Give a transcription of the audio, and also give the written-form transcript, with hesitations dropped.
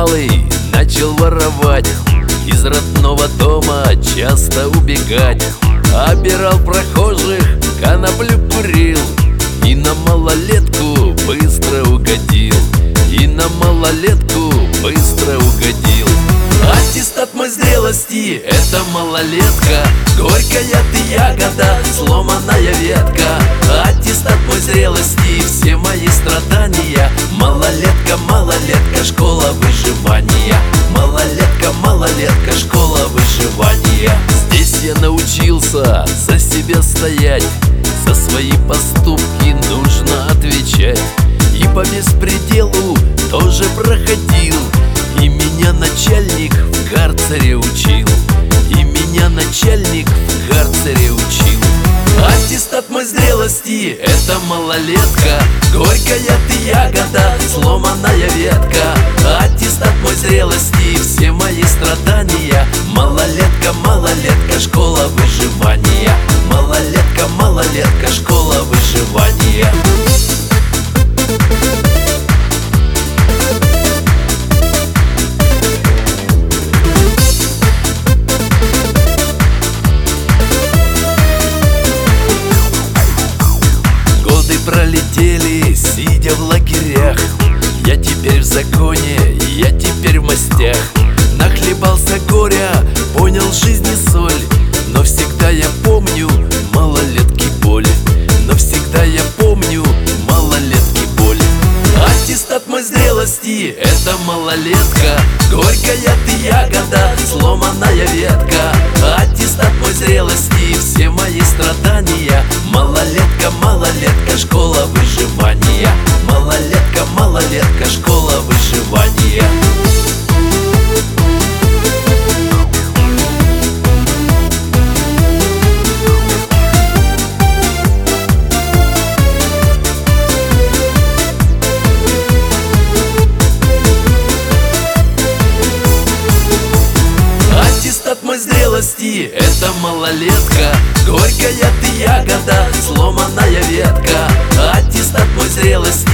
малый начал воровать, из родного дома часто убегать. Обирал прохожих, коноплю курил, и на малолетку быстро угодил. И на малолетку быстро угодил. Аттестат мой зрелости — это малолетка, горькая ты ягода, сломанная ветка. Аттестат мой зрелости — все мои страдания. Малолетка, малолетка, школа выживания. Малолетка, малолетка, школа выживания. Здесь я научился за себя стоять, за свои поступки нужно отвечать. И по беспределу тоже проходил, и меня начальник в карцере учил. И меня начальник в карцере учил. Аттестат мой зрелости — это малолетка, горькая ты ягода, сломанная ветка. Аттестат мой зрелости — все мои страдания. Малолетка, малолетка, школа выживания. Малолетка, малолетка, школа выживания. Пролетели, сидя в лагерях. Я теперь в законе, я теперь в мастях. Нахлебался горя, понял жизни соль, но всегда я помню малолетки боль. Но всегда я помню малолетки боль. Аттестат мой зрелости — это малолетка, горькая ты ягода, сломанная ветка. Аттестат мой зрелости — все мои страдания. Малолетка, малолетка, школа выживания. Малолетка, малолетка, школа выживания. Аттестат мой зрелости — это малолетка, горькая ты ягода, сломанная ветка. Аттестат мой зрелости